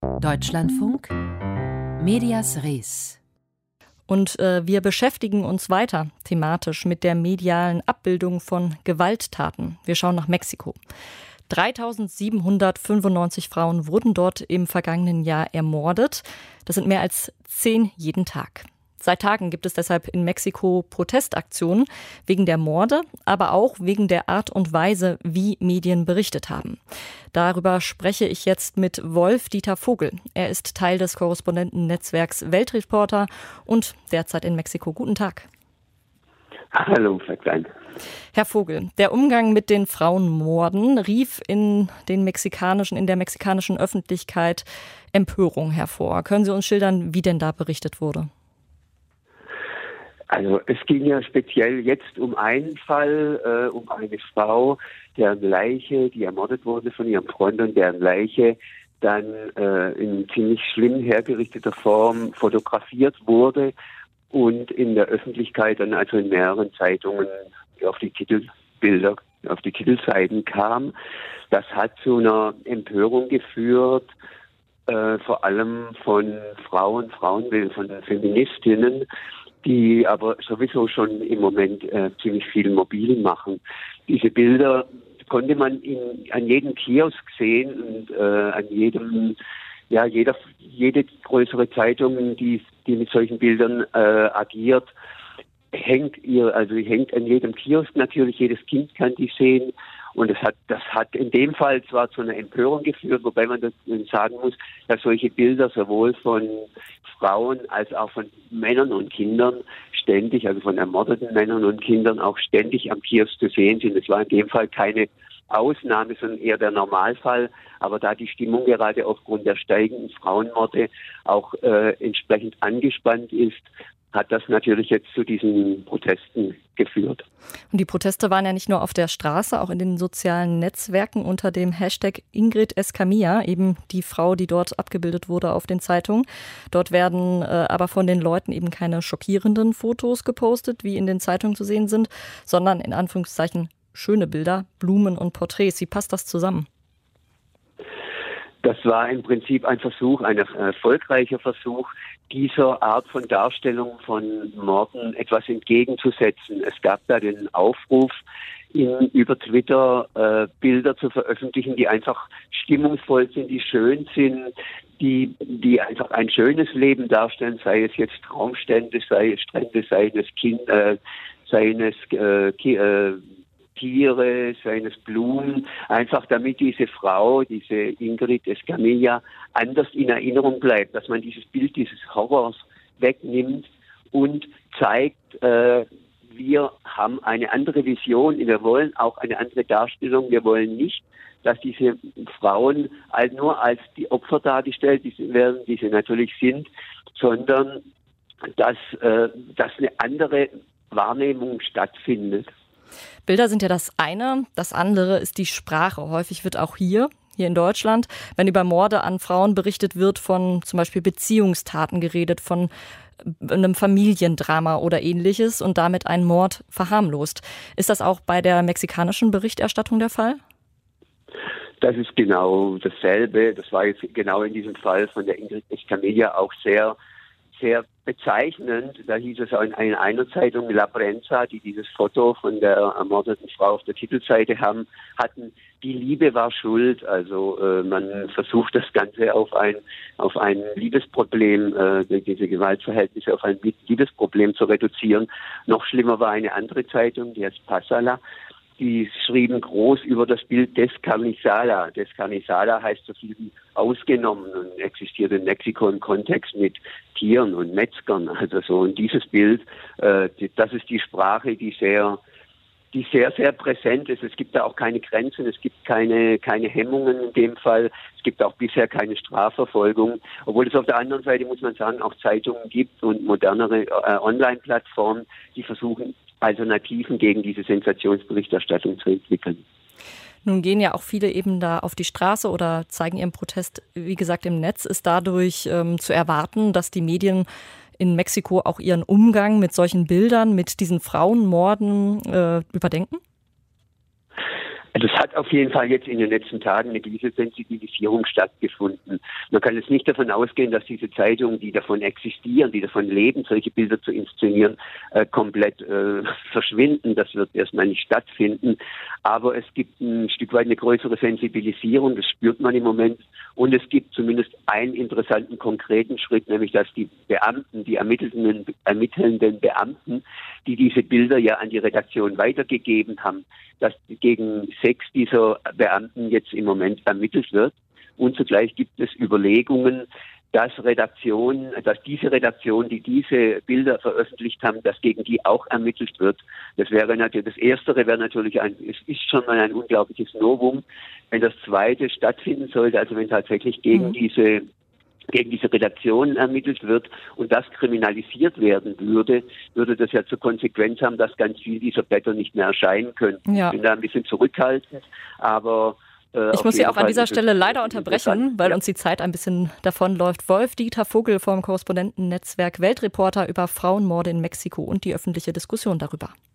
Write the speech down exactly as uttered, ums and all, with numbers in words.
Deutschlandfunk Medias Res. Und äh, wir beschäftigen uns weiter thematisch mit der medialen Abbildung von Gewalttaten. Wir schauen nach Mexiko. dreitausendsiebenhundertfünfundneunzig Frauen wurden dort im vergangenen Jahr ermordet. Das sind mehr als zehn jeden Tag. Seit Tagen gibt es deshalb in Mexiko Protestaktionen wegen der Morde, aber auch wegen der Art und Weise, wie Medien berichtet haben. Darüber spreche ich jetzt mit Wolf-Dieter Vogel. Er ist Teil des Korrespondentennetzwerks Weltreporter und derzeit in Mexiko. Guten Tag. Hallo, Frau Klein. Herr Vogel, der Umgang mit den Frauenmorden rief in den mexikanischen, in der mexikanischen Öffentlichkeit Empörung hervor. Können Sie uns schildern, wie denn da berichtet wurde? Also es ging ja speziell jetzt um einen Fall, äh, um eine Frau, deren Leiche, die ermordet wurde von ihrem Freund und deren Leiche dann äh, in ziemlich schlimm hergerichteter Form fotografiert wurde und in der Öffentlichkeit dann also in mehreren Zeitungen auf die Titelbilder, auf die Titelseiten kam. Das hat zu einer Empörung geführt, äh, vor allem von Frauen, Frauenwillen, von Feministinnen, die aber sowieso schon im Moment äh, ziemlich viel mobil machen. Diese Bilder konnte man in, an jedem Kiosk sehen und äh, an jedem, ja, jeder, jede größere Zeitung, die, die mit solchen Bildern äh, agiert, hängt ihr, also hängt an jedem Kiosk natürlich, jedes Kind kann die sehen. Und das hat, das hat in dem Fall zwar zu einer Empörung geführt, wobei man das sagen muss, dass solche Bilder sowohl von Frauen als auch von Männern und Kindern ständig, also von ermordeten Männern und Kindern auch ständig am Kiosk zu sehen sind. Es war in dem Fall keine Ausnahme, sondern eher der Normalfall. Aber da die Stimmung gerade aufgrund der steigenden Frauenmorde auch äh, entsprechend angespannt ist, hat das natürlich jetzt zu diesen Protesten geführt. Und die Proteste waren ja nicht nur auf der Straße, auch in den sozialen Netzwerken unter dem Hashtag Ingrid Escamilla, eben die Frau, die dort abgebildet wurde auf den Zeitungen. Dort werden äh, aber von den Leuten eben keine schockierenden Fotos gepostet, wie in den Zeitungen zu sehen sind, sondern in Anführungszeichen schöne Bilder, Blumen und Porträts. Wie passt das zusammen? Das war im Prinzip ein Versuch, ein erfolgreicher Versuch, dieser Art von Darstellung von Morden etwas entgegenzusetzen. Es gab da den Aufruf, in, über Twitter äh, Bilder zu veröffentlichen, die einfach stimmungsvoll sind, die schön sind, die, die einfach ein schönes Leben darstellen, sei es jetzt Traumstände, sei es Strände, sei es Kind, äh, sei es äh, Ki- äh, Tiere, seien es Blumen, einfach damit diese Frau, diese Ingrid Escamilla, anders in Erinnerung bleibt, dass man dieses Bild dieses Horrors wegnimmt und zeigt, äh, wir haben eine andere Vision, wir wollen auch eine andere Darstellung, wir wollen nicht, dass diese Frauen halt nur als die Opfer dargestellt werden, die sie natürlich sind, sondern dass, äh, dass eine andere Wahrnehmung stattfindet. Bilder sind ja das eine, das andere ist die Sprache. Häufig wird auch hier, hier in Deutschland, wenn über Morde an Frauen berichtet wird, von zum Beispiel Beziehungstaten geredet, von einem Familiendrama oder ähnliches und damit einen Mord verharmlost. Ist das auch bei der mexikanischen Berichterstattung der Fall? Das ist genau dasselbe. Das war jetzt genau in diesem Fall von der Ingrid Escamilla auch sehr sehr bezeichnend. Da hieß es auch in einer Zeitung, La Prensa, die dieses Foto von der ermordeten Frau auf der Titelseite haben, hatten, die Liebe war schuld. Also äh, man versucht das Ganze auf ein auf ein Liebesproblem, äh, diese Gewaltverhältnisse auf ein Liebesproblem zu reduzieren. Noch schlimmer war eine andere Zeitung, die heißt Pasala. Die schrieben groß über das Bild Descarnizada. Descarnizada heißt so viel wie ausgenommen und existiert in Mexiko im Kontext mit Tieren und Metzgern. Also so, und dieses Bild, äh, die, das ist die Sprache, die sehr, die sehr, sehr präsent ist. Es gibt da auch keine Grenzen, es gibt keine, keine Hemmungen in dem Fall. Es gibt auch bisher keine Strafverfolgung. Obwohl es auf der anderen Seite, muss man sagen, auch Zeitungen gibt und modernere äh, Online-Plattformen, die versuchen, Alternativen gegen diese Sensationsberichterstattung zu entwickeln. Nun gehen ja auch viele eben da auf die Straße oder zeigen ihren Protest, wie gesagt, im Netz. Ist dadurch ähm, zu erwarten, dass die Medien in Mexiko auch ihren Umgang mit solchen Bildern, mit diesen Frauenmorden äh, überdenken? Also es hat auf jeden Fall jetzt in den letzten Tagen eine gewisse Sensibilisierung stattgefunden. Man kann jetzt nicht davon ausgehen, dass diese Zeitungen, die davon existieren, die davon leben, solche Bilder zu inszenieren, äh, komplett äh, verschwinden. Das wird erstmal nicht stattfinden. Aber es gibt ein Stück weit eine größere Sensibilisierung, das spürt man im Moment. Und es gibt zumindest einen interessanten, konkreten Schritt, nämlich dass die Beamten, die ermittelnden, ermittelnden Beamten, die diese Bilder ja an die Redaktion weitergegeben haben, dass gegen sechs dieser Beamten jetzt im Moment ermittelt wird. Und zugleich gibt es Überlegungen, dass Redaktion, dass diese Redaktion, die diese Bilder veröffentlicht haben, dass gegen die auch ermittelt wird. Das wäre natürlich, das Erstere wäre natürlich ein, es ist schon mal ein unglaubliches Novum. Wenn das Zweite stattfinden sollte, also wenn tatsächlich gegen mhm. diese gegen diese Redaktion ermittelt wird und das kriminalisiert werden würde, würde das ja zur Konsequenz haben, dass ganz viele dieser Blätter nicht mehr erscheinen könnten. Ja. Ich bin da ein bisschen zurückhaltend, aber äh, ich muss Sie auch Fall an dieser Stelle leider unterbrechen, weil ja. uns die Zeit ein bisschen davonläuft. Wolf-Dieter Vogel vom Korrespondentennetzwerk Weltreporter über Frauenmorde in Mexiko und die öffentliche Diskussion darüber.